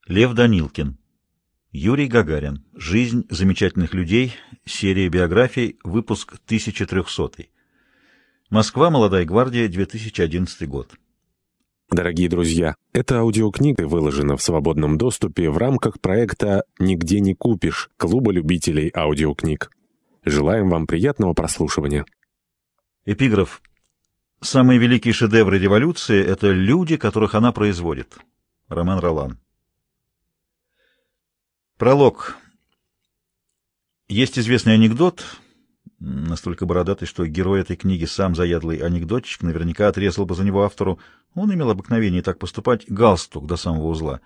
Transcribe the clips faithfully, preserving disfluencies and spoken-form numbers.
Лев Данилкин. Юрий Гагарин. Жизнь замечательных людей. Серия биографий. Выпуск тысяча трехсотый. Москва. Молодая гвардия. две тысячи одиннадцатый год. Дорогие друзья, эта аудиокнига выложена в свободном доступе в рамках проекта «Нигде не купишь» Клуба любителей аудиокниг. Желаем вам приятного прослушивания. Эпиграф. Самые великие шедевры революции — это люди, которых она производит. Роман Ролан. Пролог. Есть известный анекдот, настолько бородатый, что герой этой книги, сам заядлый анекдотчик, наверняка отрезал бы за него автору, он имел обыкновение так поступать, галстук до самого узла.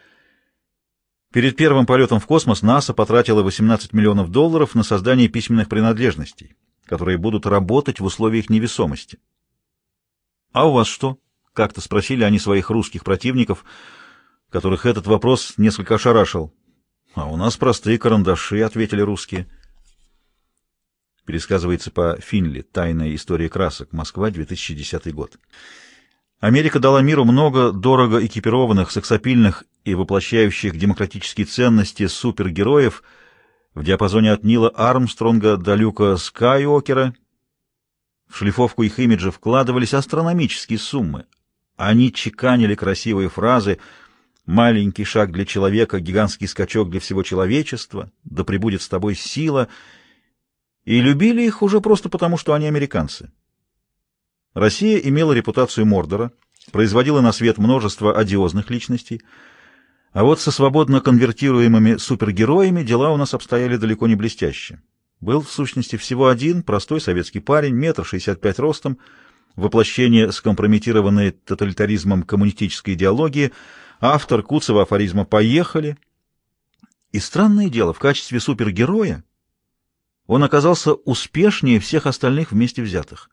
Перед первым полетом в космос НАСА потратила восемнадцать миллионов долларов на создание письменных принадлежностей, которые будут работать в условиях невесомости. «А у вас что?» — как-то спросили они своих русских противников, которых этот вопрос несколько ошарашил. «А у нас простые карандаши», — ответили русские. Пересказывается по Финли. «Тайная история красок». Москва, две тысячи десятый год. Америка дала миру много дорого экипированных, сексапильных и воплощающих демократические ценности супергероев в диапазоне от Нила Армстронга до Люка Скайуокера. В шлифовку их имиджа вкладывались астрономические суммы. Они чеканили красивые фразы: «Маленький шаг для человека, гигантский скачок для всего человечества», «Да пребудет с тобой сила», и любили их уже просто потому, что они американцы. Россия имела репутацию Мордора, производила на свет множество одиозных личностей, а вот со свободно конвертируемыми супергероями дела у нас обстояли далеко не блестяще. Был, в сущности, всего один простой советский парень, метр шестьдесят пять ростом, воплощение скомпрометированной тоталитаризмом коммунистической идеологии, автор куцого афоризма «Поехали». И странное дело, в качестве супергероя он оказался успешнее всех остальных вместе взятых.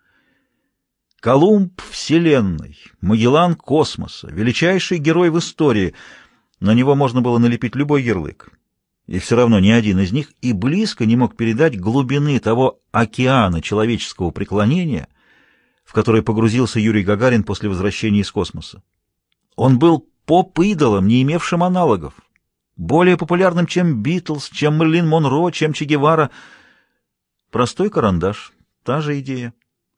Колумб Вселенной, Магеллан Космоса, величайший герой в истории. На него можно было налепить любой ярлык. И все равно ни один из них и близко не мог передать глубины того океана человеческого преклонения, в который погрузился Юрий Гагарин после возвращения из космоса. Он был поп-идолом, не имевшим аналогов, более популярным, чем Битлз, чем Мерлин Монро, чем Че Гевара. Простой карандаш, та же идея.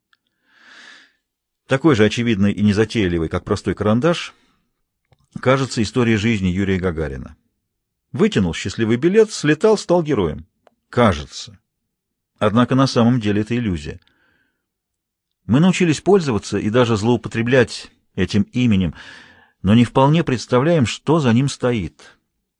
Такой же очевидной и незатейливой, как простой карандаш, кажется история жизни Юрия Гагарина. Вытянул счастливый билет, слетал, стал героем. Кажется. Однако на самом деле это иллюзия. Мы научились пользоваться и даже злоупотреблять этим именем, но не вполне представляем, что за ним стоит.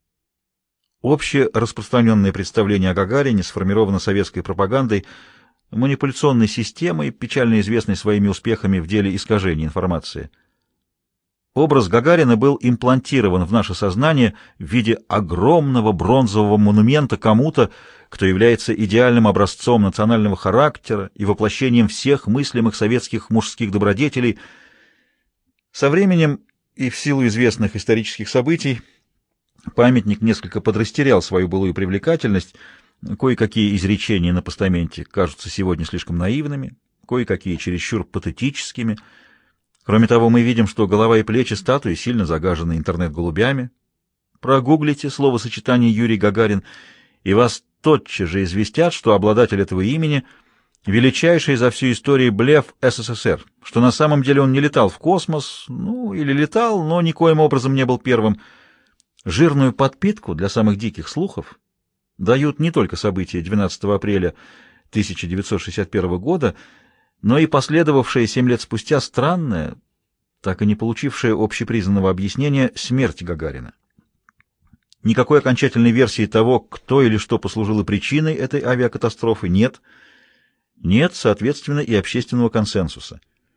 Общее распространенное представление о Гагарине сформировано советской пропагандой, манипуляционной системой, печально известной своими успехами в деле искажения информации. Образ Гагарина был имплантирован в наше сознание в виде огромного бронзового монумента кому-то, кто является идеальным образцом национального характера и воплощением всех мыслимых советских мужских добродетелей. Со временем и в силу известных исторических событий памятник несколько подрастерял свою былую привлекательность. Кое-какие изречения на постаменте кажутся сегодня слишком наивными, кое-какие чересчур патетическими. Кроме того, мы видим, что голова и плечи статуи сильно загажены интернет-голубями. Прогуглите словосочетание «Юрий Гагарин», и вас тотчас же известят, что обладатель этого имени — величайший за всю историю блеф СССР, что на самом деле он не летал в космос, ну, или летал, но никоим образом не был первым. Жирную подпитку для самых диких слухов дают не только события двенадцатого апреля тысяча девятьсот шестьдесят первого года, но и последовавшая семь лет спустя странная, так и не получившая общепризнанного объяснения, смерть Гагарина. Никакой окончательной версии того, кто или что послужило причиной этой авиакатастрофы, нет. Нет, соответственно, и общественного консенсуса.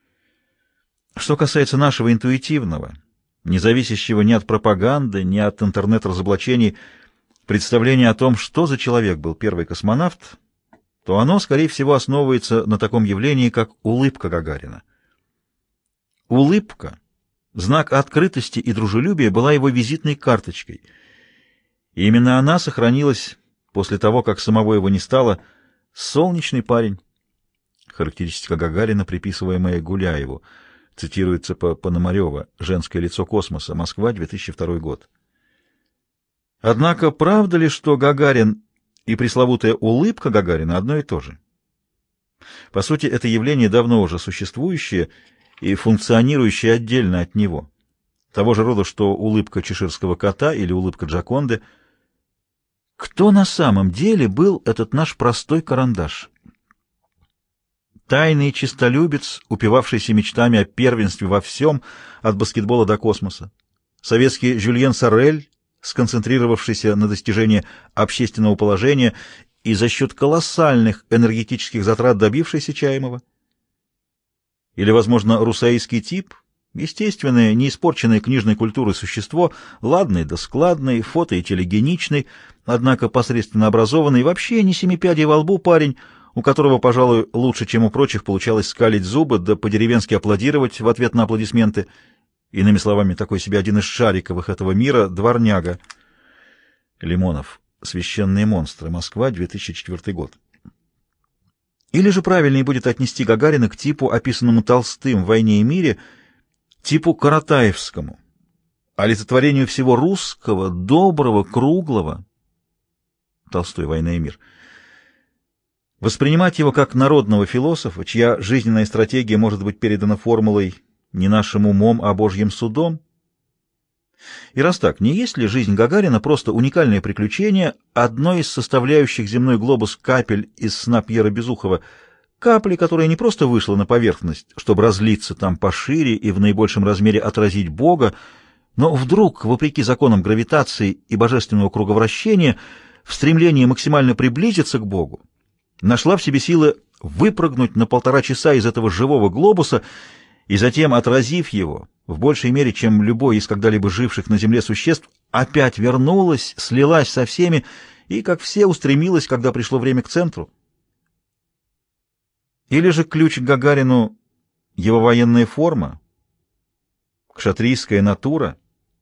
Что касается нашего интуитивного, не зависящего ни от пропаганды, ни от интернет-разоблачений, представление о том, что за человек был первый космонавт, то оно, скорее всего, основывается на таком явлении, как улыбка Гагарина. Улыбка, знак открытости и дружелюбия, была его визитной карточкой. И именно она сохранилась после того, как самого его не стало. Солнечный парень. Характеристика Гагарина, приписываемая Гуляеву. Цитируется по Пономарёва. «Женское лицо космоса. Москва, две тысячи второй год». Однако правда ли, что Гагарин и пресловутая улыбка Гагарина одно и то же? По сути, это явление давно уже существующее и функционирующее отдельно от него. Того же рода, что улыбка чеширского кота или улыбка Джоконды. Кто на самом деле был этот наш простой карандаш? Тайный честолюбец, упивавшийся мечтами о первенстве во всем, от баскетбола до космоса. Советский Жюльен Соррель, сконцентрировавшийся на достижении общественного положения и за счет колоссальных энергетических затрат добившийся чаемого. Или, возможно, русаистский тип, естественное, неиспорченное книжной культурой существо, ладный да складный, фото- и телегеничный, однако посредственно образованный, вообще не семипядей во лбу парень, у которого, пожалуй, лучше, чем у прочих, получалось скалить зубы да по-деревенски аплодировать в ответ на аплодисменты. Иными словами, такой себе один из шариковых этого мира, дворняга. Лимонов. «Священные монстры. Москва. две тысячи четвёртый год». Или же правильнее будет отнести Гагарина к типу, описанному Толстым в «Войне и мире», типу Каратаевскому, олицетворению всего русского, доброго, круглого. Толстой «Война и мир». Воспринимать его как народного философа, чья жизненная стратегия может быть передана формулой «не нашим умом, а Божьим судом». И раз так, не есть ли жизнь Гагарина просто уникальное приключение одной из составляющих земной глобус капель из сна Пьера Безухова, капли, которая не просто вышла на поверхность, чтобы разлиться там пошире и в наибольшем размере отразить Бога, но вдруг, вопреки законам гравитации и божественного круговращения, в стремлении максимально приблизиться к Богу, нашла в себе силы выпрыгнуть на полтора часа из этого живого глобуса и затем, отразив его, в большей мере, чем любой из когда-либо живших на Земле существ, опять вернулась, слилась со всеми и, как все, устремилась, когда пришло время, к центру. Или же ключ к Гагарину — его военная форма, кшатрийская натура.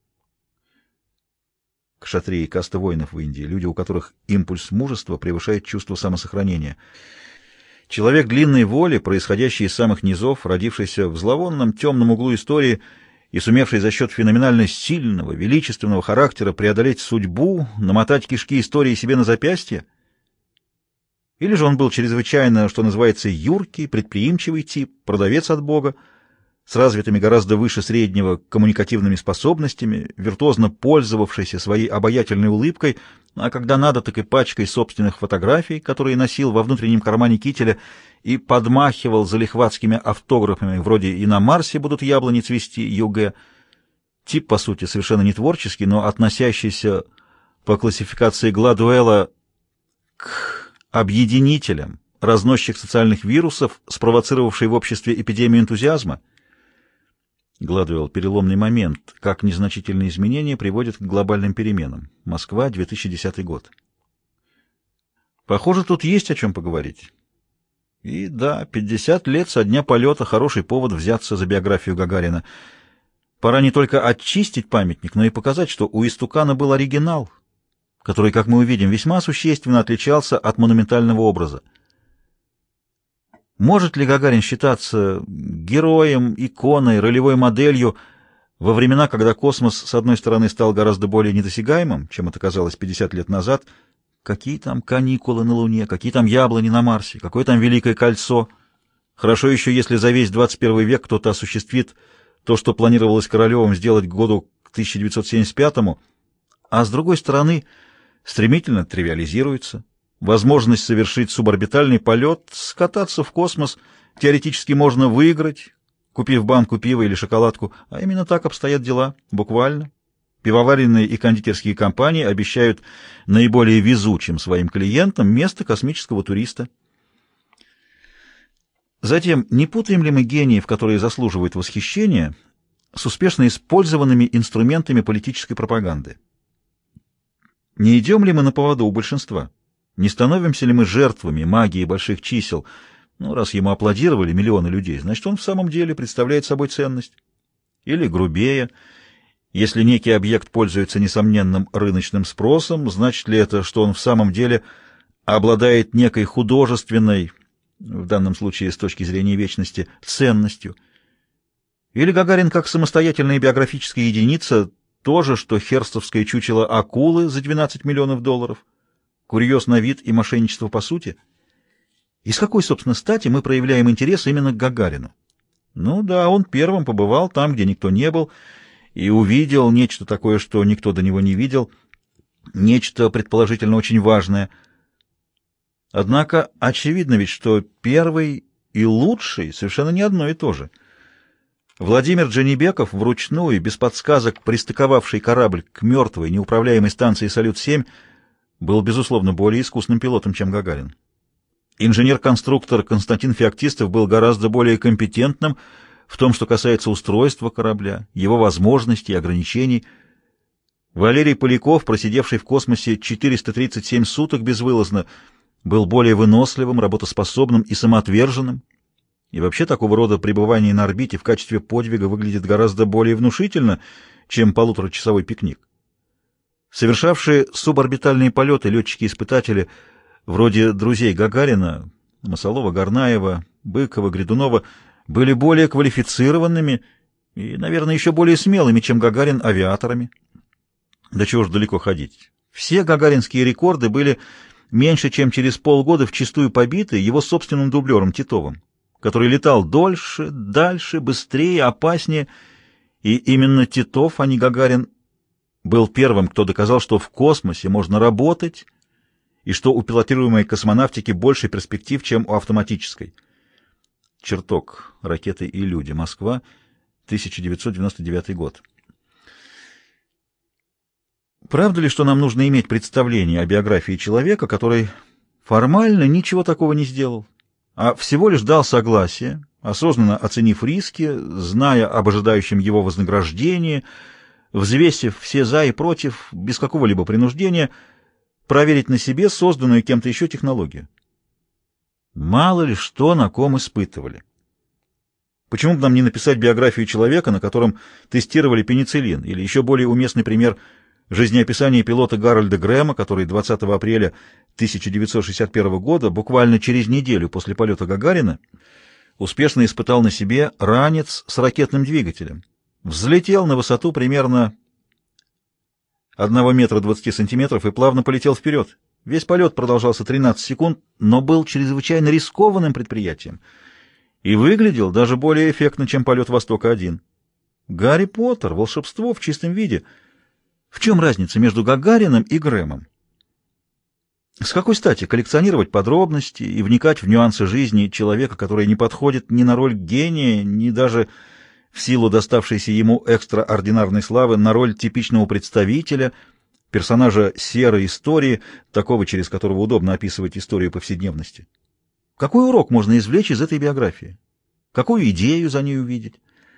Кшатрии — каста воинов в Индии, люди, у которых импульс мужества превышает чувство самосохранения. Человек длинной воли, происходящий из самых низов, родившийся в зловонном темном углу истории и сумевший за счет феноменально сильного, величественного характера преодолеть судьбу, намотать кишки истории себе на запястье? Или же он был чрезвычайно, что называется, юркий, предприимчивый тип, продавец от Бога, с развитыми гораздо выше среднего коммуникативными способностями, виртуозно пользовавшийся своей обаятельной улыбкой, а когда надо, так и пачкой собственных фотографий, которые носил во внутреннем кармане кителя и подмахивал залихватскими автографами вроде «И на Марсе будут яблони цвести, ЮГ». Тип, по сути, совершенно не творческий, но относящийся по классификации Гладуэлла к объединителям, разносчик социальных вирусов, спровоцировавший в обществе эпидемию энтузиазма. Гладуэлл. Переломный момент. Как незначительные изменения приводят к глобальным переменам. Москва, две тысячи десятый год. Похоже, тут есть о чем поговорить. И да, пятьдесят лет со дня полета — хороший повод взяться за биографию Гагарина. Пора не только очистить памятник, но и показать, что у истукана был оригинал, который, как мы увидим, весьма существенно отличался от монументального образа. Может ли Гагарин считаться героем, иконой, ролевой моделью во времена, когда космос, с одной стороны, стал гораздо более недосягаемым, чем это казалось пятьдесят лет назад? Какие там каникулы на Луне, какие там яблони на Марсе, какое там Великое кольцо? Хорошо еще, если за весь двадцать первый век кто-то осуществит то, что планировалось Королевым сделать к году к тысяча девятьсот семьдесят пятому, а с другой стороны, стремительно тривиализируется. Возможность совершить суборбитальный полет, скататься в космос теоретически можно выиграть, купив банку пива или шоколадку, а именно так обстоят дела, буквально. Пивоваренные и кондитерские компании обещают наиболее везучим своим клиентам место космического туриста. Затем, не путаем ли мы гениев, которые заслуживают восхищения, с успешно использованными инструментами политической пропаганды? Не идем ли мы на поводу у большинства? Не становимся ли мы жертвами магии больших чисел? Ну, раз ему аплодировали миллионы людей, значит, он в самом деле представляет собой ценность. Или грубее, если некий объект пользуется несомненным рыночным спросом, значит ли это, что он в самом деле обладает некой художественной, в данном случае с точки зрения вечности, ценностью? Или Гагарин как самостоятельная биографическая единица то же, что херстовское чучело акулы за двенадцать миллионов долларов. Курьез на вид и мошенничество по сути. И с какой, собственно, стати мы проявляем интерес именно к Гагарину? Ну да, он первым побывал там, где никто не был, и увидел нечто такое, что никто до него не видел, нечто, предположительно, очень важное. Однако очевидно ведь, что первый и лучший совершенно не одно и то же. Владимир Джанибеков, вручную, без подсказок, пристыковавший корабль к мертвой, неуправляемой станции «Салют-семь», был, безусловно, более искусным пилотом, чем Гагарин. Инженер-конструктор Константин Феоктистов был гораздо более компетентным в том, что касается устройства корабля, его возможностей и ограничений. Валерий Поляков, просидевший в космосе четыреста тридцать семь суток безвылазно, был более выносливым, работоспособным и самоотверженным. И вообще такого рода пребывание на орбите в качестве подвига выглядит гораздо более внушительно, чем полуторачасовой пикник. Совершавшие суборбитальные полеты летчики-испытатели вроде друзей Гагарина, Масалова, Горнаева, Быкова, Гридунова, были более квалифицированными и, наверное, еще более смелыми, чем Гагарин, авиаторами. Да чего ж далеко ходить. Все гагаринские рекорды были меньше, чем через полгода вчистую побиты его собственным дублером Титовым, который летал дольше, дальше, быстрее, опаснее, и именно Титов, а не Гагарин, был первым, кто доказал, что в космосе можно работать, и что у пилотируемой космонавтики больше перспектив, чем у автоматической. Чертог. Ракеты и люди. Москва. тысяча девятьсот девяносто девятый год. Правда ли, что нам нужно иметь представление о биографии человека, который формально ничего такого не сделал, а всего лишь дал согласие, осознанно оценив риски, зная об ожидающем его вознаграждении, взвесив все «за» и «против», без какого-либо принуждения, проверить на себе созданную кем-то еще технологию? Мало ли что на ком испытывали. Почему бы нам не написать биографию человека, на котором тестировали пенициллин, или еще более уместный пример — жизнеописание пилота Гарольда Грэма, который двадцатого апреля тысяча девятьсот шестьдесят первого года, буквально через неделю после полета Гагарина, успешно испытал на себе ранец с ракетным двигателем. Взлетел на высоту примерно одного метра двадцати сантиметров и плавно полетел вперед. Весь полет продолжался тринадцать секунд, но был чрезвычайно рискованным предприятием и выглядел даже более эффектно, чем полет «Востока-один». Гарри Поттер, волшебство в чистом виде. В чем разница между Гагарином и Грэмом? С какой стати коллекционировать подробности и вникать в нюансы жизни человека, который не подходит ни на роль гения, ни даже, в силу доставшейся ему экстраординарной славы, на роль типичного представителя, персонажа серой истории, такого, через которого удобно описывать историю повседневности? Какой урок можно извлечь из этой биографии? Какую идею за ней увидеть?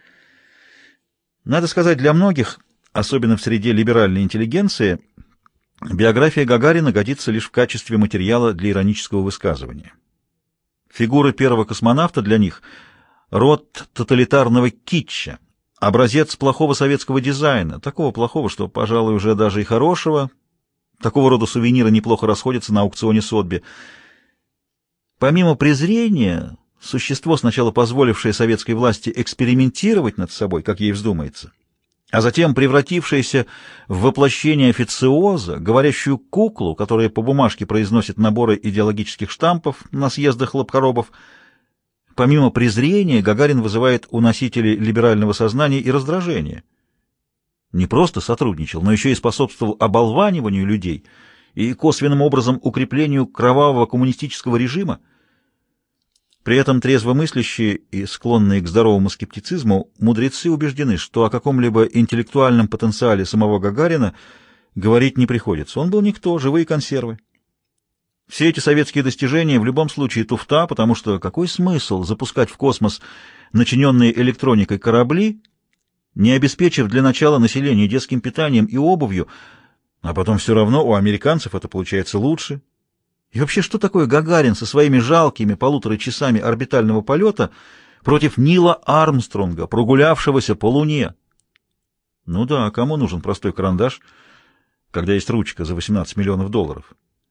Надо сказать, для многих, особенно в среде либеральной интеллигенции, биография Гагарина годится лишь в качестве материала для иронического высказывания. Фигура первого космонавта для них — род тоталитарного китча, образец плохого советского дизайна, такого плохого, что, пожалуй, уже даже и хорошего. Такого рода сувениры неплохо расходятся на аукционе Сотби. Помимо презрения, существо, сначала позволившее советской власти экспериментировать над собой, как ей вздумается, а затем превратившееся в воплощение официоза, говорящую куклу, которая по бумажке произносит наборы идеологических штампов на съездах лобкоробов. Помимо презрения, Гагарин вызывает у носителей либерального сознания и раздражение. Не просто сотрудничал, но еще и способствовал оболваниванию людей и косвенным образом укреплению кровавого коммунистического режима. При этом трезвомыслящие и склонные к здоровому скептицизму мудрецы убеждены, что о каком-либо интеллектуальном потенциале самого Гагарина говорить не приходится. Он был никто, живые консервы. Все эти советские достижения в любом случае туфта, потому что какой смысл запускать в космос начиненные электроникой корабли, не обеспечив для начала населения детским питанием и обувью, а потом все равно у американцев это получается лучше. И вообще, что такое Гагарин со своими жалкими полутора часами орбитального полета против Нила Армстронга, прогулявшегося по Луне? Ну да, кому нужен простой карандаш, когда есть ручка за восемнадцать миллионов долларов?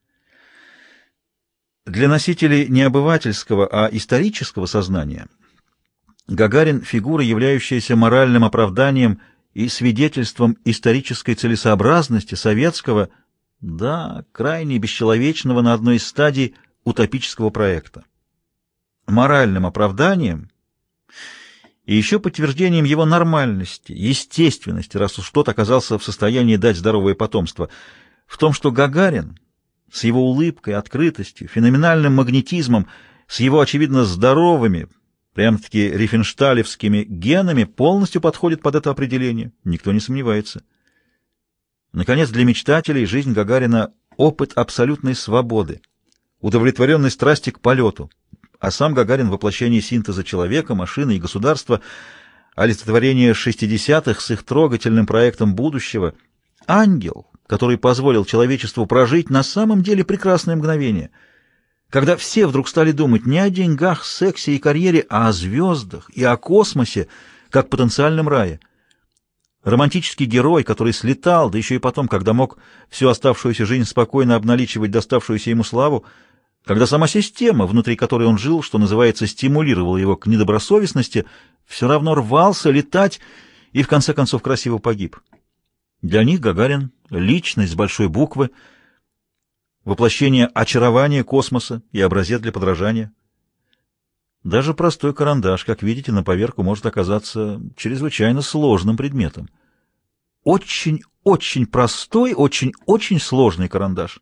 Для носителей не обывательского, а исторического сознания Гагарин — фигура, являющаяся моральным оправданием и свидетельством исторической целесообразности советского, да, крайне бесчеловечного на одной из стадий утопического проекта. Моральным оправданием и еще подтверждением его нормальности, естественности, раз уж тот оказался в состоянии дать здоровое потомство, в том, что Гагарин с его улыбкой, открытостью, феноменальным магнетизмом, с его, очевидно, здоровыми, прям-таки рифеншталевскими генами полностью подходит под это определение, никто не сомневается. Наконец, для мечтателей жизнь Гагарина — опыт абсолютной свободы, удовлетворенной страсти к полету, а сам Гагарин — воплощение синтеза человека, машины и государства, олицетворение шестидесятых с их трогательным проектом будущего, ангел, который позволил человечеству прожить на самом деле прекрасное мгновение, когда все вдруг стали думать не о деньгах, сексе и карьере, а о звездах и о космосе, как потенциальном рае. Романтический герой, который слетал, да еще и потом, когда мог всю оставшуюся жизнь спокойно обналичивать доставшуюся ему славу, когда сама система, внутри которой он жил, что называется, стимулировала его к недобросовестности, все равно рвался летать и в конце концов красиво погиб. Для них Гагарин — личность с большой буквы, воплощение очарования космоса и образец для подражания. Даже простой карандаш, как видите, на поверку может оказаться чрезвычайно сложным предметом. Очень-очень простой, очень-очень сложный карандаш.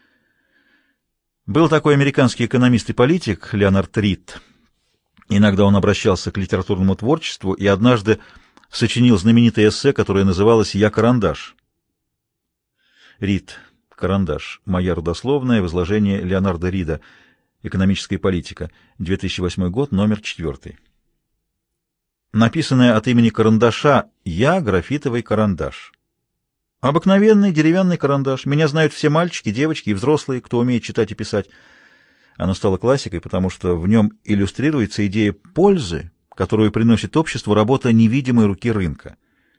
Был такой американский экономист и политик Леонард Рид. Иногда он обращался к литературному творчеству и однажды сочинил знаменитое эссе, которое называлось «Я карандаш». Рид, карандаш. Моя родословная в изложении Леонарда Рида. Экономическая политика. две тысячи восьмой год, номер четвертый. Написанное от имени карандаша «Я графитовый карандаш». Обыкновенный деревянный карандаш. Меня знают все мальчики, девочки и взрослые, кто умеет читать и писать. Оно стало классикой, потому что в нем иллюстрируется идея пользы, которую приносит обществу работа невидимой руки рынка.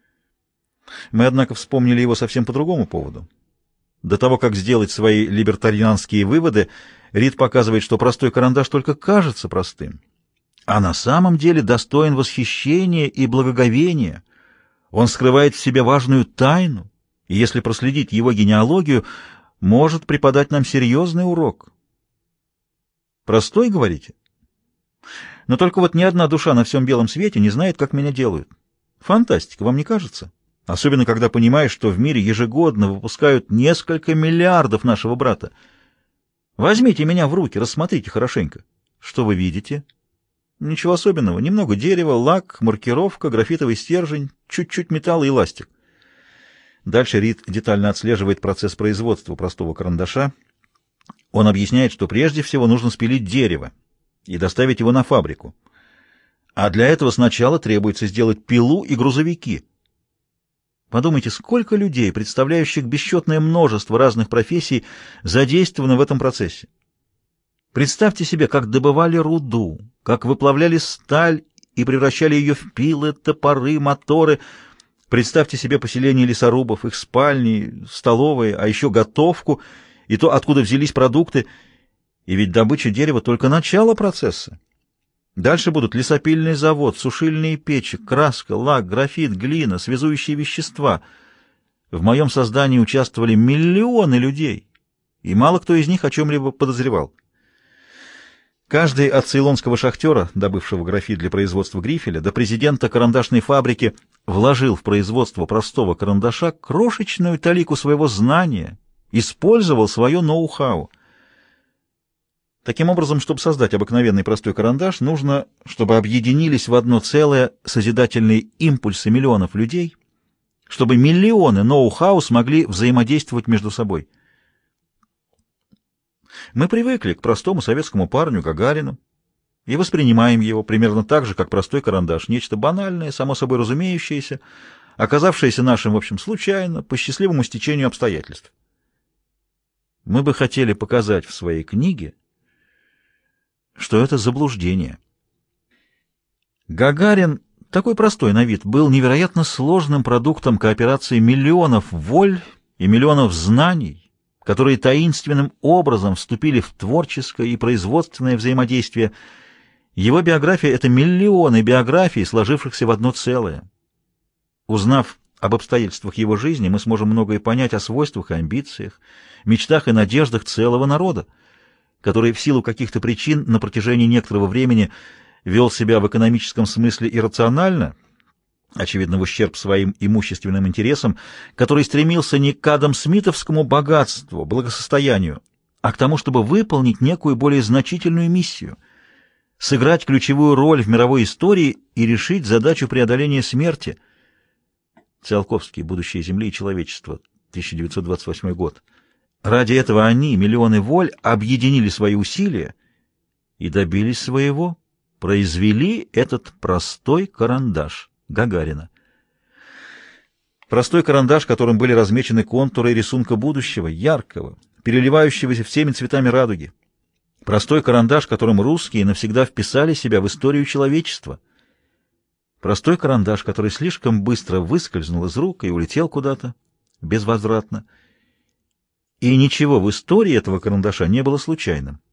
Мы, однако, вспомнили его совсем по другому поводу. До того, как сделать свои либертарианские выводы, Рид показывает, что простой карандаш только кажется простым, а на самом деле достоин восхищения и благоговения. Он скрывает в себе важную тайну, и если проследить его генеалогию, может преподать нам серьезный урок. Простой, говорите? Но только вот ни одна душа на всем белом свете не знает, как меня делают. Фантастика, вам не кажется? Особенно, когда понимаешь, что в мире ежегодно выпускают несколько миллиардов нашего брата. Возьмите меня в руки, рассмотрите хорошенько. Что вы видите? Ничего особенного. Немного дерева, лак, маркировка, графитовый стержень, чуть-чуть металла и ластик. Дальше Рид детально отслеживает процесс производства простого карандаша. Он объясняет, что прежде всего нужно спилить дерево и доставить его на фабрику. А для этого сначала требуется сделать пилу и грузовики. Подумайте, сколько людей, представляющих бесчетное множество разных профессий, задействовано в этом процессе. Представьте себе, как добывали руду, как выплавляли сталь и превращали ее в пилы, топоры, моторы. Представьте себе поселение лесорубов, их спальни, столовые, а еще готовку и то, откуда взялись продукты. И ведь добыча дерева — только начало процесса. Дальше будут лесопильный завод, сушильные печи, краска, лак, графит, глина, связующие вещества. В моем создании участвовали миллионы людей, и мало кто из них о чем-либо подозревал. Каждый от цейлонского шахтера, добывшего графит для производства грифеля, до президента карандашной фабрики вложил в производство простого карандаша крошечную талику своего знания, использовал свое ноу-хау. Таким образом, чтобы создать обыкновенный простой карандаш, нужно, чтобы объединились в одно целое созидательные импульсы миллионов людей, чтобы миллионы ноу-хау смогли взаимодействовать между собой. Мы привыкли к простому советскому парню Гагарину и воспринимаем его примерно так же, как простой карандаш, нечто банальное, само собой разумеющееся, оказавшееся нашим, в общем, случайно, по счастливому стечению обстоятельств. Мы бы хотели показать в своей книге, что это заблуждение. Гагарин, такой простой на вид, был невероятно сложным продуктом кооперации миллионов воль и миллионов знаний, которые таинственным образом вступили в творческое и производственное взаимодействие. Его биография — это миллионы биографий, сложившихся в одно целое. Узнав об обстоятельствах его жизни, мы сможем многое понять о свойствах и амбициях, мечтах и надеждах целого народа, который в силу каких-то причин на протяжении некоторого времени вел себя в экономическом смысле иррационально, очевидно, в ущерб своим имущественным интересам, который стремился не к адамсмитовскому богатству, благосостоянию, а к тому, чтобы выполнить некую более значительную миссию, сыграть ключевую роль в мировой истории и решить задачу преодоления смерти. Циолковский. Будущее Земли и человечества. тысяча девятьсот двадцать восьмой год. Ради этого они, миллионы воль, объединили свои усилия и добились своего, произвели этот простой карандаш Гагарина. Простой карандаш, которым были размечены контуры рисунка будущего, яркого, переливающегося всеми цветами радуги. Простой карандаш, которым русские навсегда вписали себя в историю человечества. Простой карандаш, который слишком быстро выскользнул из рук и улетел куда-то, безвозвратно. И ничего в истории этого карандаша не было случайным.